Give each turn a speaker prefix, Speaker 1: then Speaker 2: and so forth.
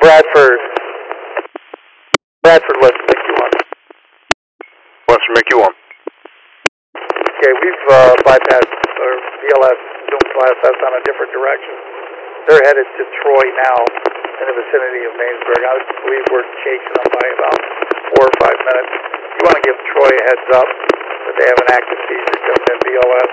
Speaker 1: Bradford. Bradford, let's make you one.
Speaker 2: Western Mickey 1.
Speaker 1: Okay, we've bypassed our VLS Zoom class. That's on a different direction. They're headed to Troy now, in the vicinity of Mainsburg. I believe we're chasing them by about 4 or 5 minutes. You want to give Troy a heads up that they have an active seizure coming in VLS.